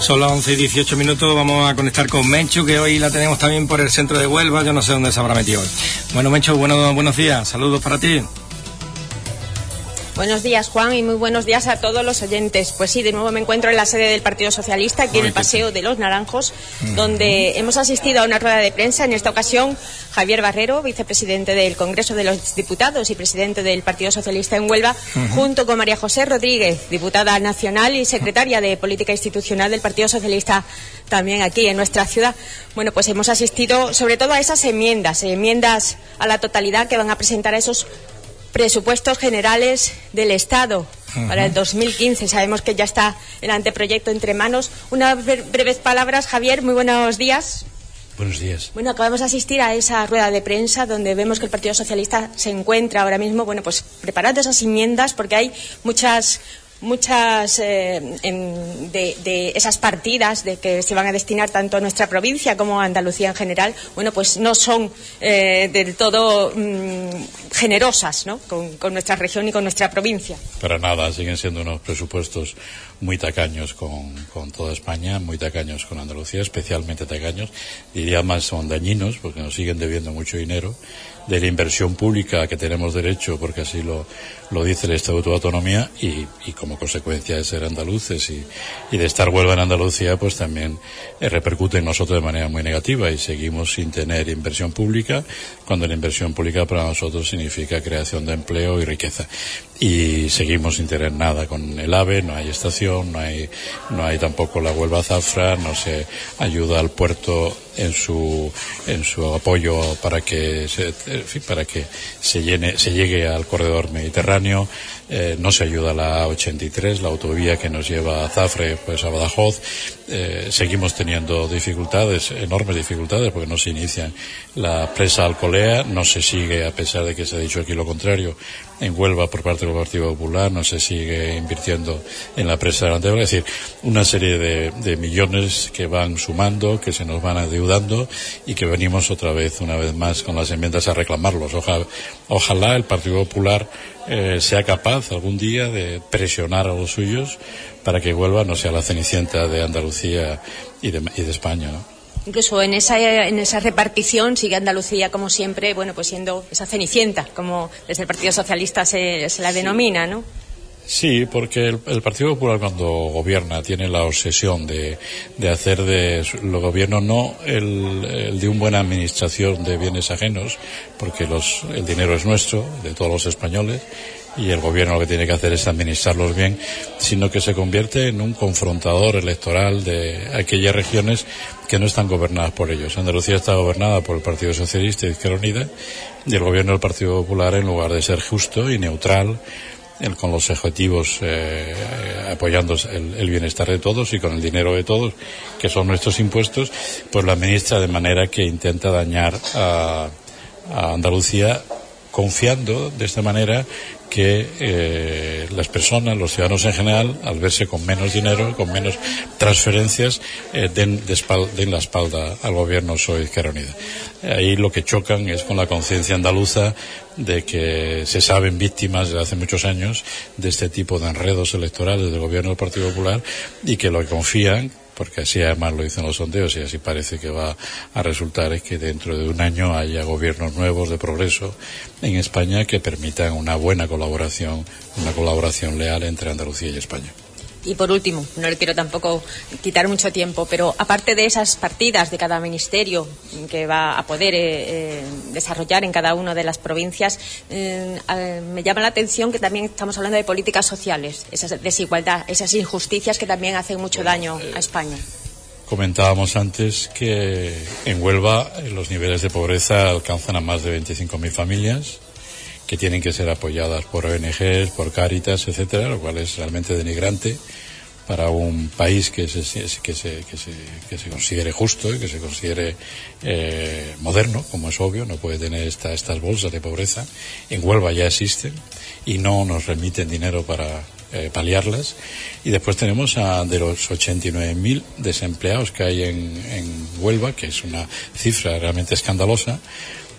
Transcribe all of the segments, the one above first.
Son las 11:18, vamos a conectar con Menchu, que hoy la tenemos también por el centro de Huelva, yo no sé dónde se habrá metido hoy. Bueno, Menchu, buenos días, saludos para ti. Buenos días, Juan, y muy buenos días a todos los oyentes. Pues sí, de nuevo me encuentro en la sede del Partido Socialista, aquí en el Paseo de los Naranjos, donde hemos asistido a una rueda de prensa. En esta ocasión, Javier Barrero, vicepresidente del Congreso de los Diputados y presidente del Partido Socialista en Huelva, junto con María José Rodríguez, diputada nacional y secretaria de Política Institucional del Partido Socialista, también aquí en nuestra ciudad. Bueno, pues hemos asistido sobre todo a esas enmiendas a la totalidad que van a presentar a esos presupuestos generales del Estado para el 2015. Sabemos que ya está el anteproyecto entre manos. Unas breves palabras, Javier, muy buenos días. Buenos días. Bueno, acabamos de asistir a esa rueda de prensa donde vemos que el Partido Socialista se encuentra ahora mismo, bueno, pues preparando esas enmiendas, porque hay muchas de esas partidas de que se van a destinar tanto a nuestra provincia como a Andalucía en general, bueno, pues no son del todo generosas, ¿no?, con nuestra región y con nuestra provincia. Para nada, siguen siendo unos presupuestos muy tacaños con toda España, muy tacaños con Andalucía, especialmente tacaños, diría más son dañinos, porque nos siguen debiendo mucho dinero de la inversión pública que tenemos derecho, porque así lo dice el Estatuto de Autonomía, y como consecuencia de ser andaluces y de estar Huelva en Andalucía, pues también repercute en nosotros de manera muy negativa, y seguimos sin tener inversión pública, cuando la inversión pública para nosotros significa creación de empleo y riqueza. Y seguimos sin tener nada con el AVE, no hay estación, no hay tampoco la Huelva Zafra, no se ayuda al puerto en su apoyo para que se llegue al corredor mediterráneo. No se ayuda a la A83, la autovía que nos lleva a Zafra, pues a Badajoz. Seguimos teniendo dificultades, enormes dificultades, porque no se inicia la presa Alcolea, no se sigue, a pesar de que se ha dicho aquí lo contrario, en Huelva por parte del Partido Popular, no se sigue invirtiendo en la presa de Antebra. Es decir, una serie de millones que van sumando, que se nos van adeudando, y que venimos una vez más con las enmiendas a reclamarlos. Ojalá el Partido Popular sea capaz algún día de presionar a los suyos para que Huelva no sea la cenicienta de Andalucía y de España, ¿no? Incluso en esa repartición sigue Andalucía, como siempre, bueno, pues siendo esa cenicienta, como desde el Partido Socialista se la denomina, ¿no? Sí, porque el Partido Popular, cuando gobierna, tiene la obsesión de hacer de los gobiernos no el de una buena administración de bienes ajenos, porque el dinero es nuestro, de todos los españoles, y el gobierno lo que tiene que hacer es administrarlos bien, sino que se convierte en un confrontador electoral de aquellas regiones que no están gobernadas por ellos. Andalucía está gobernada por el Partido Socialista y Izquierda Unida, y el gobierno del Partido Popular, en lugar de ser justo y neutral, con los objetivos apoyando el bienestar de todos y con el dinero de todos, que son nuestros impuestos, pues lo administra de manera que intenta dañar a Andalucía, confiando de esta manera que las personas, los ciudadanos en general, al verse con menos dinero, con menos transferencias, den la espalda al gobierno PSOE Izquierda Unida. Ahí lo que chocan es con la conciencia andaluza de que se saben víctimas desde hace muchos años de este tipo de enredos electorales del gobierno del Partido Popular, y que lo que confían, porque así además lo dicen los sondeos y así parece que va a resultar, es que dentro de un año haya gobiernos nuevos de progreso en España que permitan una buena colaboración, una colaboración leal entre Andalucía y España. Y por último, no le quiero tampoco quitar mucho tiempo, pero aparte de esas partidas de cada ministerio que va a poder desarrollar en cada una de las provincias, me llama la atención que también estamos hablando de políticas sociales, esa desigualdad, esas injusticias que también hacen mucho daño a España. Comentábamos antes que en Huelva los niveles de pobreza alcanzan a más de 25.000 familias, que tienen que ser apoyadas por ONGs, por Cáritas, etcétera, lo cual es realmente denigrante para un país que se considere justo y que se considere moderno, como es obvio. No puede tener estas bolsas de pobreza. En Huelva ya existen y no nos remiten dinero para paliarlas. Y después tenemos de los 89.000 desempleados que hay en Huelva, que es una cifra realmente escandalosa.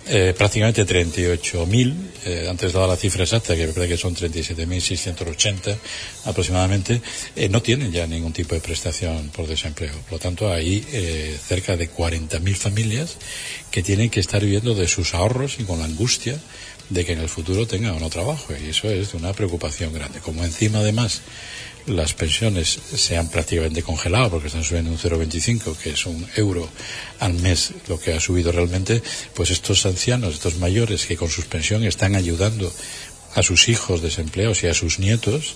prácticamente 38.000, antes daba la cifra exacta, que me parece que son 37.680 aproximadamente, no tienen ya ningún tipo de prestación por desempleo. Por lo tanto, hay cerca de 40.000 familias que tienen que estar viviendo de sus ahorros y con la angustia de que en el futuro tengan o no trabajo, y eso es de una preocupación grande. Como encima, además, las pensiones se han prácticamente congelado porque están subiendo un 0,25, que es €1 al mes lo que ha subido realmente, pues estos ancianos, estos mayores que con sus pensiones están ayudando a sus hijos desempleados y a sus nietos,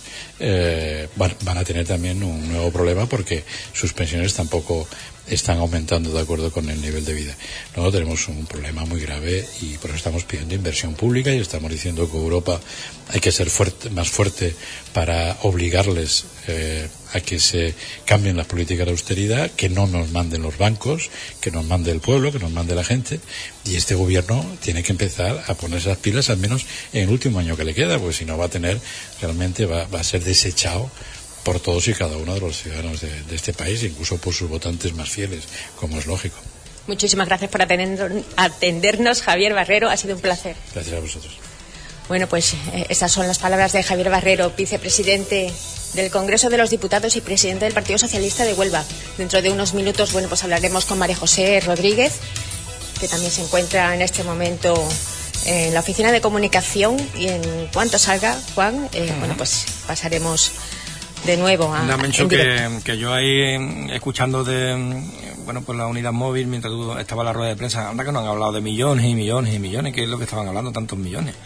van a tener también un nuevo problema porque sus pensiones tampoco están aumentando de acuerdo con el nivel de vida. Nosotros tenemos un problema muy grave y por eso estamos pidiendo inversión pública y estamos diciendo que Europa hay que ser más fuerte para obligarles a que se cambien las políticas de austeridad, que no nos manden los bancos, que nos mande el pueblo, que nos mande la gente, y este gobierno tiene que empezar a ponerse las pilas al menos en el último año que le queda, porque si no va a ser desechado por todos y cada uno de los ciudadanos de este país, incluso por sus votantes más fieles, como es lógico. Muchísimas gracias por atendernos, Javier Barrero. Ha sido un placer. Gracias a vosotros. Bueno, pues esas son las palabras de Javier Barrero, vicepresidente del Congreso de los Diputados y presidente del Partido Socialista de Huelva. Dentro de unos minutos, bueno, pues hablaremos con María José Rodríguez, que también se encuentra en este momento en la oficina de comunicación, y en cuanto salga, Juan, bueno, pues pasaremos de nuevo a Mencho, que yo ahí escuchando pues la unidad móvil mientras tú estabas en la rueda de prensa, anda que no han hablado de millones y millones y millones, ¿qué es lo que estaban hablando, tantos millones?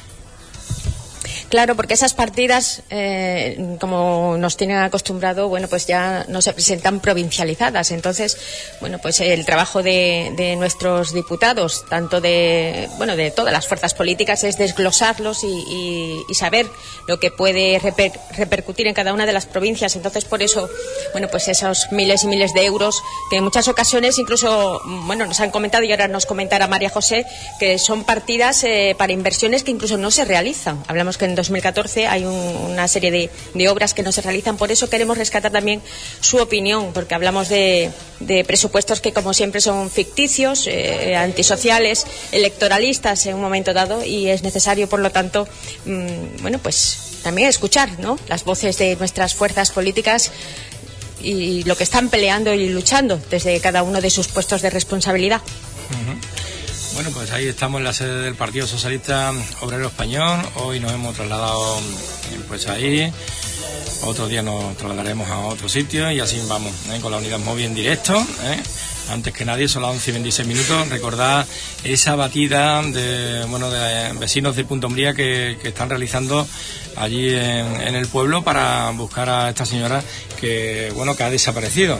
Claro, porque esas partidas, como nos tienen acostumbrado, bueno, pues ya no se presentan provincializadas. Entonces, bueno, pues el trabajo de nuestros diputados, tanto de todas las fuerzas políticas, es desglosarlos y saber lo que puede repercutir en cada una de las provincias. Entonces, por eso, bueno, pues esos miles y miles de euros que en muchas ocasiones incluso, bueno, nos han comentado, y ahora nos comentará María José, que son partidas para inversiones que incluso no se realizan. Hablamos que en 2014 hay una serie de obras que no se realizan. Por eso queremos rescatar también su opinión, porque hablamos de presupuestos que, como siempre, son ficticios, antisociales, electoralistas en un momento dado, y es necesario, por lo tanto, bueno, pues también escuchar, ¿no?, las voces de nuestras fuerzas políticas y lo que están peleando y luchando desde cada uno de sus puestos de responsabilidad. Bueno, pues ahí estamos en la sede del Partido Socialista Obrero Español. Hoy nos hemos trasladado pues ahí. Otro día nos trasladaremos a otro sitio y así vamos, con la unidad móvil en directo. Antes que nadie, son las 11:26. Recordad esa batida de vecinos de Punta Umbría que están realizando allí en el pueblo para buscar a esta señora que ha desaparecido.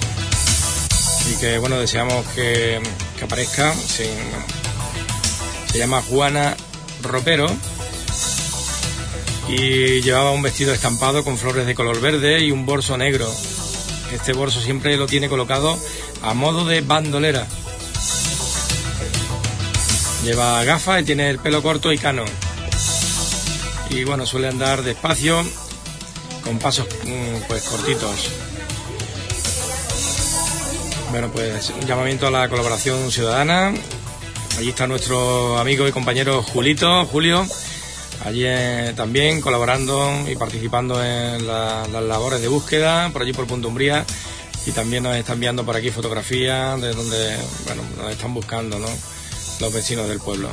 Y que deseamos que aparezca. Se llama Juana Ropero y llevaba un vestido estampado con flores de color verde y un bolso negro. Este bolso siempre lo tiene colocado a modo de bandolera. Lleva gafas y tiene el pelo corto y cano. Y suele andar despacio, con pasos pues cortitos. Pues un llamamiento a la colaboración ciudadana. Allí está nuestro amigo y compañero Julio, allí también colaborando y participando en las labores de búsqueda, por allí por Punta Umbría, y también nos están enviando por aquí fotografías de donde nos están buscando, ¿no?, los vecinos del pueblo.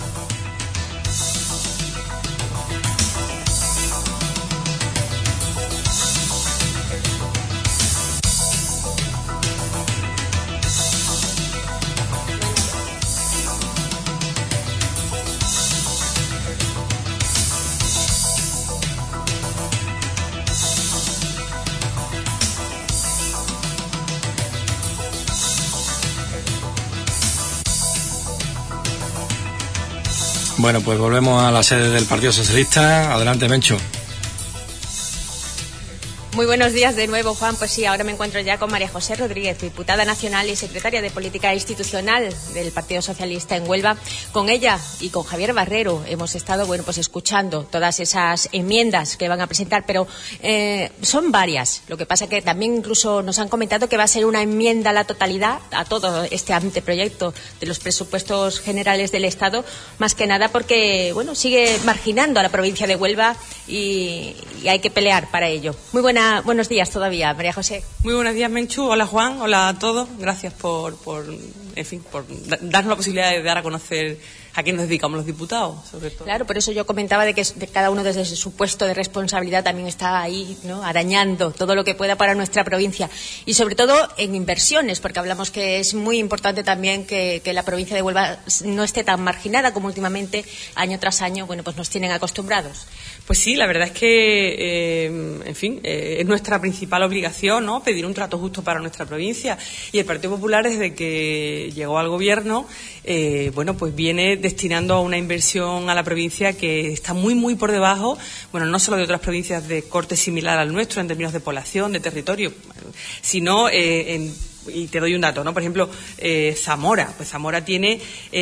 Bueno, pues volvemos a la sede del Partido Socialista. Adelante, Mencho. Muy buenos días de nuevo, Juan. Pues sí, ahora me encuentro ya con María José Rodríguez, diputada nacional y secretaria de Política Institucional del Partido Socialista en Huelva. Con ella y con Javier Barrero hemos estado, pues escuchando todas esas enmiendas que van a presentar, pero son varias. Lo que pasa que también incluso nos han comentado que va a ser una enmienda a la totalidad a todo este anteproyecto de los presupuestos generales del Estado, más que nada porque, sigue marginando a la provincia de Huelva y hay que pelear para ello. Buenos días todavía, María José. Muy buenos días, Menchu. Hola, Juan. Hola a todos. Gracias por darnos la posibilidad de dar a conocer a quién nos dedicamos los diputados, sobre todo. Claro, por eso yo comentaba de que cada uno desde su puesto de responsabilidad también está ahí, arañando todo lo que pueda para nuestra provincia. Y sobre todo en inversiones, porque hablamos que es muy importante también que la provincia de Huelva no esté tan marginada como últimamente, año tras año, pues nos tienen acostumbrados. Pues sí, la verdad es que, es nuestra principal obligación, ¿no?, pedir un trato justo para nuestra provincia. Y el Partido Popular, desde que llegó al Gobierno, pues viene destinando a una inversión a la provincia que está muy, muy por debajo, no solo de otras provincias de corte similar al nuestro en términos de población, de territorio, sino y te doy un dato, ¿no? Por ejemplo, Zamora. Pues Zamora tiene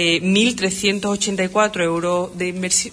1.384 euros de inversión,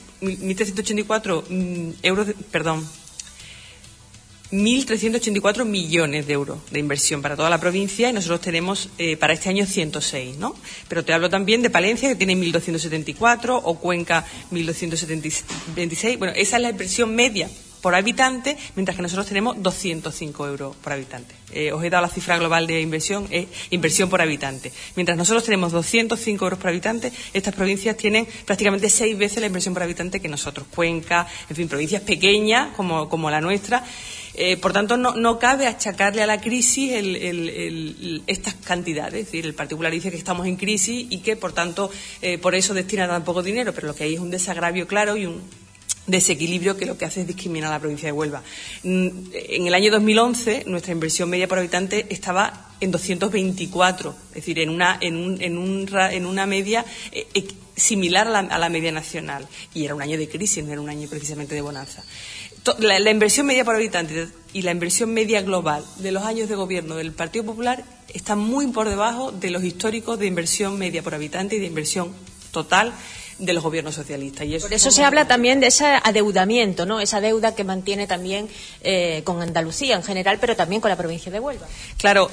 1.384 millones de euros de inversión para toda la provincia, y nosotros tenemos para este año 106, ¿no? Pero te hablo también de Palencia, que tiene 1.274, o Cuenca 1.226. Esa es la inversión media por habitante, mientras que nosotros tenemos 205 euros por habitante. Os he dado la cifra global de inversión, inversión por habitante. Mientras nosotros tenemos 205 euros por habitante, estas provincias tienen prácticamente 6 veces la inversión por habitante que nosotros. Cuenca, provincias pequeñas como la nuestra. Por tanto, no cabe achacarle a la crisis estas cantidades. Es decir, el Partido Popular dice que estamos en crisis y que, por tanto, por eso destina tan poco dinero, pero lo que hay es un desagravio claro y un desequilibrio que lo que hace es discriminar a la provincia de Huelva. En el año 2011 nuestra inversión media por habitante estaba en 224, es decir, en una media similar a la media nacional, y era un año de crisis, no era un año precisamente de bonanza. La inversión media por habitante y la inversión media global de los años de gobierno del Partido Popular están muy por debajo de los históricos de inversión media por habitante y de inversión total de los gobiernos socialistas. Y por eso se habla también de ese adeudamiento, ¿no? Esa deuda que mantiene también con Andalucía en general, pero también con la provincia de Huelva. Claro,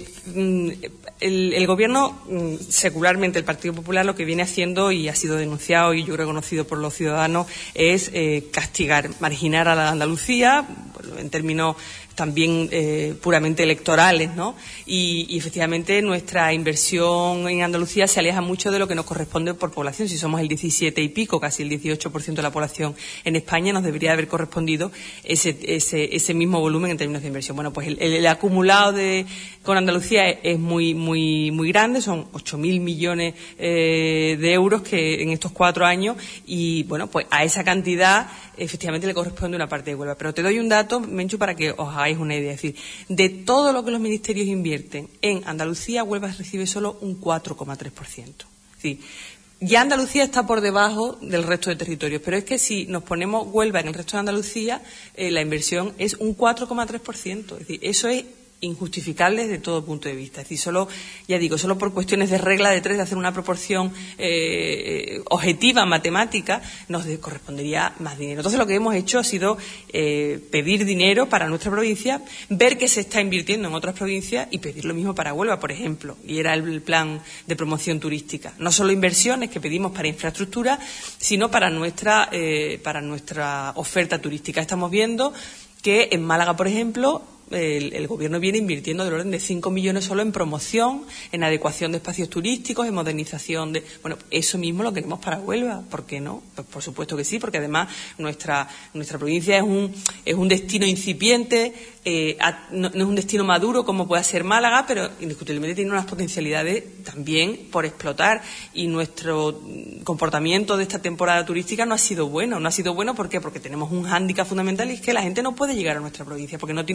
el gobierno, secularmente el Partido Popular, lo que viene haciendo, y ha sido denunciado y yo creo conocido por los ciudadanos, es castigar, marginar a la Andalucía, en términos también puramente electorales, ¿no? Y efectivamente nuestra inversión en Andalucía se aleja mucho de lo que nos corresponde por población. Si somos el 17 y pico, casi el 18% de la población en España, nos debería haber correspondido ese mismo volumen en términos de inversión. Pues el acumulado con Andalucía es muy, muy, muy grande, son 8.000 millones de euros que en estos 4 años, y pues a esa cantidad efectivamente le corresponde una parte de Huelva. Pero te doy un dato, Menchu, para que os hagáis una idea. Es decir, de todo lo que los ministerios invierten en Andalucía, Huelva recibe solo un 4,3%. Es decir, ya Andalucía está por debajo del resto de territorios, pero es que si nos ponemos Huelva en el resto de Andalucía, la inversión es un 4,3%. Es decir, eso es injustificables desde todo punto de vista. Es decir, solo por cuestiones de regla de 3, de hacer una proporción objetiva, matemática, nos correspondería más dinero. Entonces, lo que hemos hecho ha sido pedir dinero para nuestra provincia, ver que se está invirtiendo en otras provincias y pedir lo mismo para Huelva, por ejemplo. Y era el plan de promoción turística. No solo inversiones que pedimos para infraestructura, sino para nuestra oferta turística. Estamos viendo que en Málaga, por ejemplo, el Gobierno viene invirtiendo del orden de 5 millones solo en promoción, en adecuación de espacios turísticos, en modernización de... eso mismo lo queremos para Huelva. ¿Por qué no? Pues por supuesto que sí, porque además nuestra provincia es un destino incipiente, no es un destino maduro como puede ser Málaga, pero indiscutiblemente tiene unas potencialidades también por explotar, y nuestro comportamiento de esta temporada turística no ha sido bueno. ¿Por qué? Porque tenemos un hándicap fundamental, y es que la gente no puede llegar a nuestra provincia porque no tiene infraestructura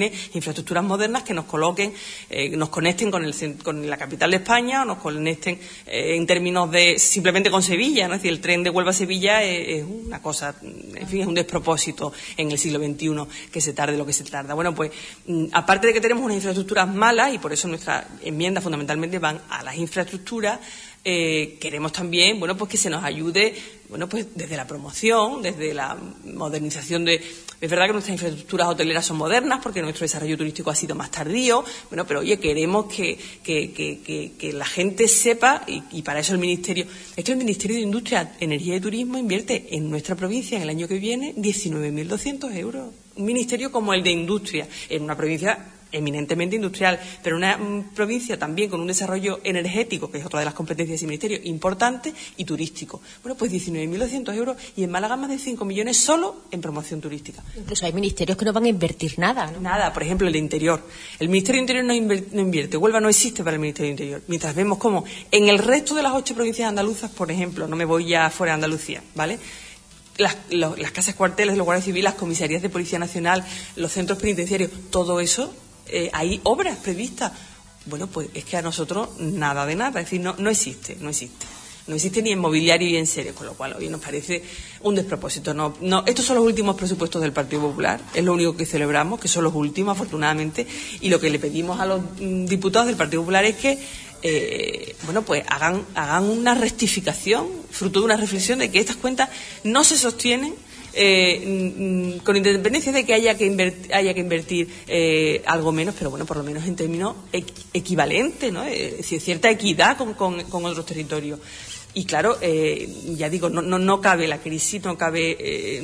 infraestructuras modernas que nos coloquen, nos conecten con la capital de España, o nos conecten en términos de simplemente con Sevilla, ¿no? Es decir, el tren de Huelva a Sevilla es una cosa, en fin, es un despropósito en el siglo XXI que se tarde lo que se tarda. Bueno, pues aparte de que tenemos unas infraestructuras malas, y por eso nuestras enmiendas fundamentalmente van a las infraestructuras, queremos también, bueno, pues que se nos ayude, bueno, pues desde la promoción, desde la modernización es verdad que nuestras infraestructuras hoteleras son modernas porque nuestro desarrollo turístico ha sido más tardío, bueno, pero oye, queremos que la gente sepa, y para eso el Ministerio de Industria, Energía y Turismo invierte en nuestra provincia en el año que viene 19.200 euros. Un ministerio como el de Industria, en una provincia eminentemente industrial, pero una provincia también con un desarrollo energético, que es otra de las competencias de ese ministerio, importante, y turístico. Bueno, pues 19.200 euros, y en Málaga más de 5 millones solo en promoción turística. Incluso hay ministerios que no van a invertir nada, ¿no? Nada, por ejemplo, el de Interior. El Ministerio de Interior no invierte. Huelva no existe para el Ministerio de Interior. Mientras vemos cómo en el resto de las 8 provincias andaluzas, por ejemplo, no me voy ya fuera de Andalucía, ¿vale?, las casas cuarteles de los guardias civiles, las comisarías de Policía Nacional, los centros penitenciarios, todo eso, hay obras previstas. Bueno, pues es que a nosotros nada de nada, es decir, no existe. No existe ni en mobiliario y en serio, con lo cual hoy nos parece un despropósito. Estos son los últimos presupuestos del Partido Popular, es lo único que celebramos, que son los últimos, afortunadamente, y lo que le pedimos a los diputados del Partido Popular es que bueno, pues hagan una rectificación, fruto de una reflexión de que estas cuentas no se sostienen con independencia de que haya que invertir algo menos, pero bueno, por lo menos en términos equivalentes, ¿no? Es decir, cierta equidad con otros territorios. Y claro, ya digo, no cabe la crisis, no cabe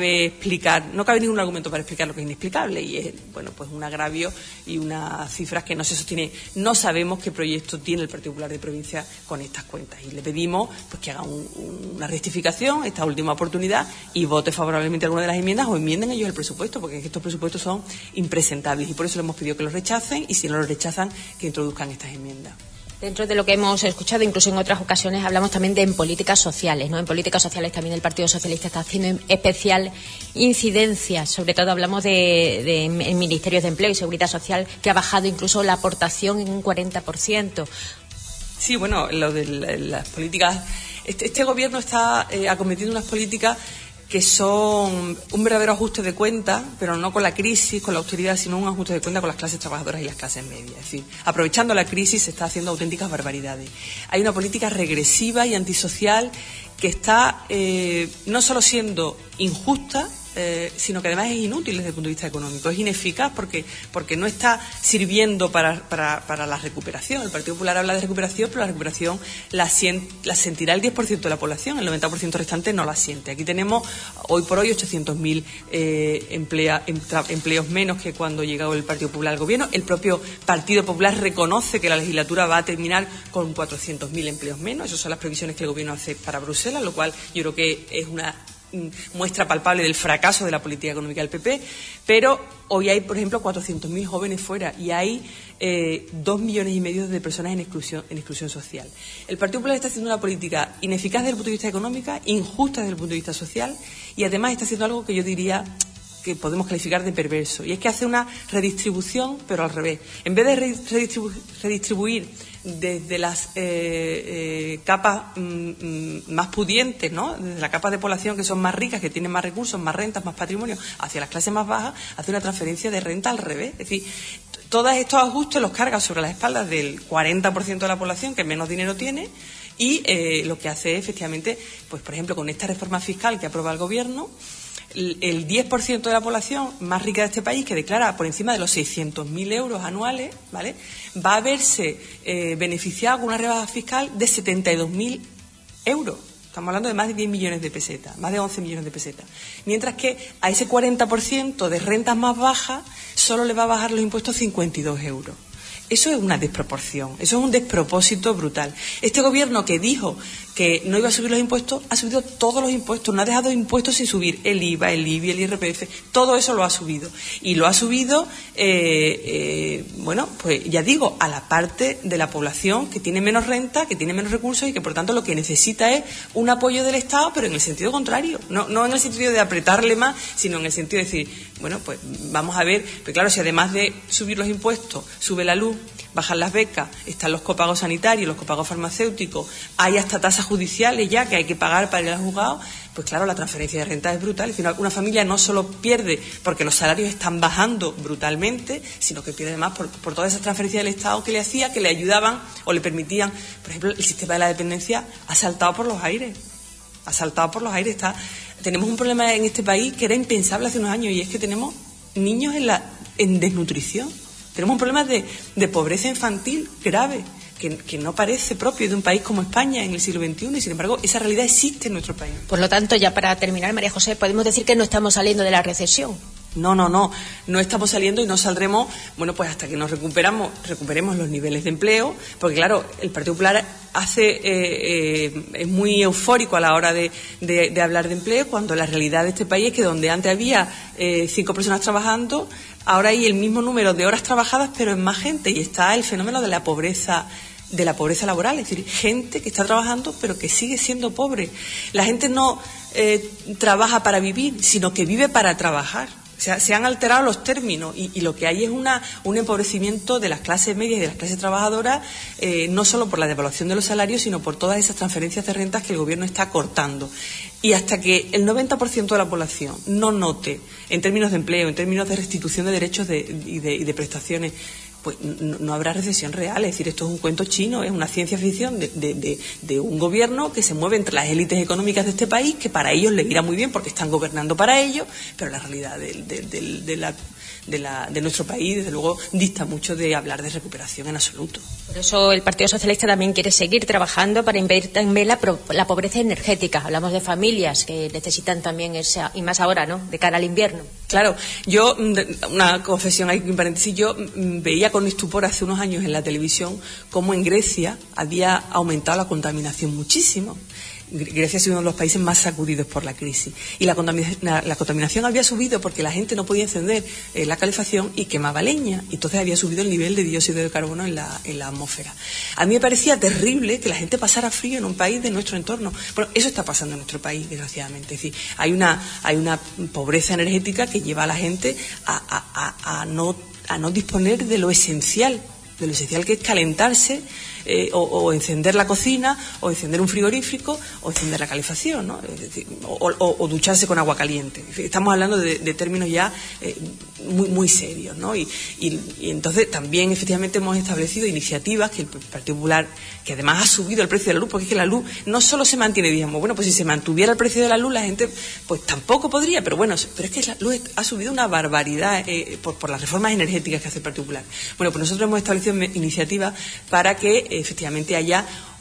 ningún argumento para explicar lo que es inexplicable, y es, bueno, pues un agravio y unas cifras que no se sostienen. No sabemos qué proyecto tiene el Partido Popular de Provincia con estas cuentas, y le pedimos pues que haga una rectificación, esta última oportunidad, y vote favorablemente alguna de las enmiendas, o enmienden ellos el presupuesto, porque estos presupuestos son impresentables, y por eso le hemos pedido que los rechacen, y si no los rechazan, que introduzcan estas enmiendas. Dentro de lo que hemos escuchado, incluso en otras ocasiones, hablamos también de en políticas sociales, ¿no? En políticas sociales también el Partido Socialista está haciendo especial incidencia. Sobre todo hablamos en ministerios de Empleo y Seguridad Social, que ha bajado incluso la aportación en un 40%. Sí, bueno, lo de las políticas. Este gobierno está acometiendo unas políticas que son un verdadero ajuste de cuentas, pero no con la crisis, con la austeridad, sino un ajuste de cuentas con las clases trabajadoras y las clases medias. Es decir, aprovechando la crisis se está haciendo auténticas barbaridades. Hay una política regresiva y antisocial que está no solo siendo injusta, sino que además es inútil desde el punto de vista económico. Es ineficaz porque no está sirviendo para la recuperación. El Partido Popular habla de recuperación, pero la recuperación la sentirá el 10% de la población, el 90% restante no la siente. Aquí tenemos hoy por hoy 800.000 empleos menos que cuando llegó el Partido Popular al gobierno. El propio Partido Popular reconoce que la legislatura va a terminar con 400.000 empleos menos. Esas son las previsiones que el gobierno hace para Bruselas, lo cual yo creo que es una muestra palpable del fracaso de la política económica del PP, pero hoy hay, por ejemplo, 400.000 jóvenes fuera, y hay 2,5 millones de personas en exclusión social. El Partido Popular está haciendo una política ineficaz desde el punto de vista económico, injusta desde el punto de vista social, y además está haciendo algo que yo diría que podemos calificar de perverso, y es que hace una redistribución, pero al revés. En vez de redistribuir desde las capas más pudientes, ¿no?, desde la capa de población que son más ricas, que tienen más recursos, más rentas, más patrimonio, hacia las clases más bajas, hace una transferencia de renta al revés. Es decir, todos estos ajustes los carga sobre las espaldas del 40% de la población que menos dinero tiene, y lo que hace efectivamente, pues por ejemplo, con esta reforma fiscal que aprueba el Gobierno, el 10% de la población más rica de este país, que declara por encima de los 600.000 euros anuales, ¿vale?, va a verse beneficiado con una rebaja fiscal de 72.000 euros. Estamos hablando de más de 10 millones de pesetas, más de 11 millones de pesetas. Mientras que a ese 40% de rentas más bajas solo le va a bajar los impuestos 52 euros. Eso es una desproporción, eso es un despropósito brutal. Este gobierno que dijo que no iba a subir los impuestos, ha subido todos los impuestos, no ha dejado impuestos sin subir, el IVA, el IBI, el IRPF, todo eso lo ha subido. Y lo ha subido, bueno, pues ya digo, a la parte de la población que tiene menos renta, que tiene menos recursos y que por tanto lo que necesita es un apoyo del Estado, pero en el sentido contrario, no en el sentido de apretarle más, sino en el sentido de decir, bueno, pues vamos a ver, pero claro, si además de subir los impuestos, sube la luz, bajan las becas, están los copagos sanitarios, los copagos farmacéuticos, hay hasta tasas judiciales ya que hay que pagar para ir al juzgado, pues claro, la transferencia de renta es brutal. Es decir, una familia no solo pierde porque los salarios están bajando brutalmente, sino que pierde además por todas esas transferencias del Estado que le hacía, que le ayudaban o le permitían. Por ejemplo, el sistema de la dependencia ha saltado por los aires. Tenemos un problema en este país que era impensable hace unos años, y es que tenemos niños en desnutrición. Tenemos un problema de pobreza infantil grave, que no parece propio de un país como España en el siglo XXI, y sin embargo esa realidad existe en nuestro país. Por lo tanto, ya para terminar, María José, podemos decir que no estamos saliendo de la recesión. No estamos saliendo y no saldremos, bueno, pues hasta que nos recuperemos los niveles de empleo, porque claro, el Partido Popular es muy eufórico a la hora de hablar de empleo, cuando la realidad de este país es que donde antes había 5 personas trabajando, ahora hay el mismo número de horas trabajadas, pero en más gente, y está el fenómeno de la pobreza laboral, es decir, gente que está trabajando pero que sigue siendo pobre. La gente no trabaja para vivir, sino que vive para trabajar. O sea, se han alterado los términos y lo que hay es un empobrecimiento de las clases medias y de las clases trabajadoras, no solo por la devaluación de los salarios, sino por todas esas transferencias de rentas que el Gobierno está cortando. Y hasta que el 90% de la población no note, en términos de empleo, en términos de restitución de derechos y de prestaciones, pues no habrá recesión real. Es decir, esto es un cuento chino, es una ciencia ficción de un gobierno que se mueve entre las élites económicas de este país, que para ellos les irá muy bien porque están gobernando para ellos, pero la realidad de nuestro país, desde luego, dista mucho de hablar de recuperación en absoluto. Por eso el Partido Socialista también quiere seguir trabajando para impedir también la pobreza energética. Hablamos de familias que necesitan también esa, y más ahora, ¿no?, de cara al invierno. Claro, yo, una confesión ahí, en paréntesis, yo veía con estupor hace unos años en la televisión cómo en Grecia había aumentado la contaminación muchísimo. Grecia ha sido uno de los países más sacudidos por la crisis. Y la contaminación había subido porque la gente no podía encender la calefacción y quemaba leña. Y entonces había subido el nivel de dióxido de carbono en la atmósfera. A mí me parecía terrible que la gente pasara frío en un país de nuestro entorno. Bueno, eso está pasando en nuestro país, desgraciadamente. Es decir, hay una pobreza energética que lleva a la gente a no disponer de lo esencial que es calentarse, o encender la cocina, o encender un frigorífico, o encender la calefacción, ¿no? Es decir, o ducharse con agua caliente. Estamos hablando de términos ya muy, muy serios, ¿no? Y entonces también efectivamente hemos establecido iniciativas que el Partido Popular, que además ha subido el precio de la luz, porque es que la luz no solo se mantiene, digamos, bueno, pues si se mantuviera el precio de la luz, la gente pues tampoco podría, pero es que la luz ha subido una barbaridad por las reformas energéticas que hace el Partido Popular. Bueno, pues nosotros hemos establecido iniciativas para que efectivamente haya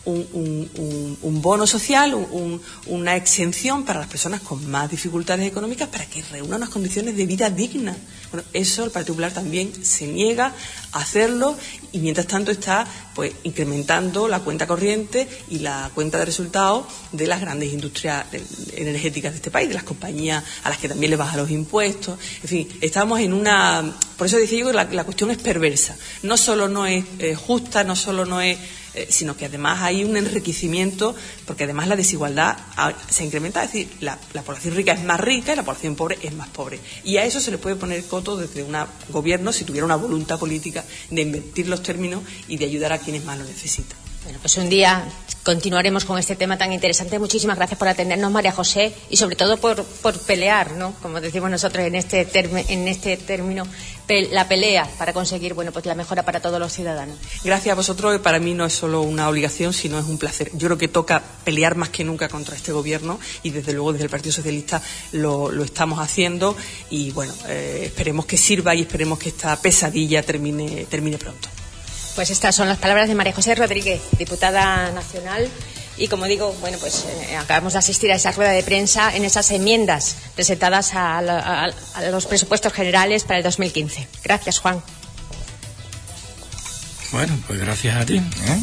un bono social, una exención para las personas con más dificultades económicas, para que reúnan unas condiciones de vida dignas. Bueno, eso el Partido Popular también se niega a hacerlo, y mientras tanto está pues incrementando la cuenta corriente y la cuenta de resultados de las grandes industrias energéticas de este país, de las compañías a las que también le bajan los impuestos. En fin, estamos en una... Por eso decía yo que la cuestión es perversa. No solo no es justa, no solo no es... sino que además hay un enriquecimiento, porque además la desigualdad se incrementa, es decir, la población rica es más rica y la población pobre es más pobre. Y a eso se le puede poner coto desde un gobierno, si tuviera una voluntad política de invertir los términos y de ayudar a quienes más lo necesitan. Bueno, pues un día continuaremos con este tema tan interesante. Muchísimas gracias por atendernos, María José, y sobre todo por pelear, ¿no?, como decimos nosotros en este término, la pelea para conseguir, bueno, pues la mejora para todos los ciudadanos. Gracias a vosotros, que para mí no es solo una obligación, sino es un placer. Yo creo que toca pelear más que nunca contra este gobierno, y desde luego desde el Partido Socialista lo estamos haciendo, y bueno, esperemos que sirva y esperemos que esta pesadilla termine pronto. Pues estas son las palabras de María José Rodríguez, diputada nacional, y como digo, bueno, pues acabamos de asistir a esa rueda de prensa en esas enmiendas presentadas a los presupuestos generales para el 2015. Gracias, Juan. Bueno, pues gracias a ti,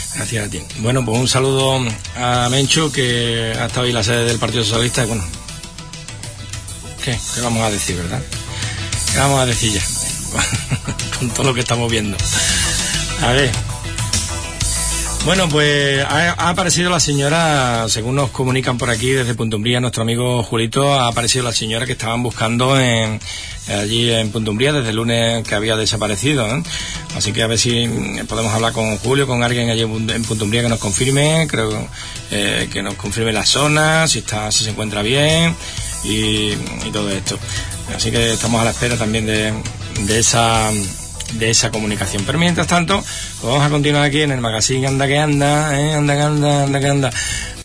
Gracias a ti. Bueno, pues un saludo a Mencho, que ha estado ahí en la sede del Partido Socialista. Bueno, ¿qué vamos a decir, verdad? ¿Qué vamos a decir ya? Con todo lo que estamos viendo. A ver. Bueno, pues ha aparecido la señora, según nos comunican por aquí desde Punta Umbría, nuestro amigo Julito, ha aparecido la señora que estaban buscando allí en Punta Umbría desde el lunes, que había desaparecido, ¿eh? Así que a ver si podemos hablar con Julio, con alguien allí en Punta Umbría que nos confirme, creo que nos confirme la zona, si se encuentra bien y todo esto. Así que estamos a la espera también de esa comunicación. Pero mientras tanto, pues vamos a continuar aquí en el magazine Anda que Anda, anda que anda, anda que anda.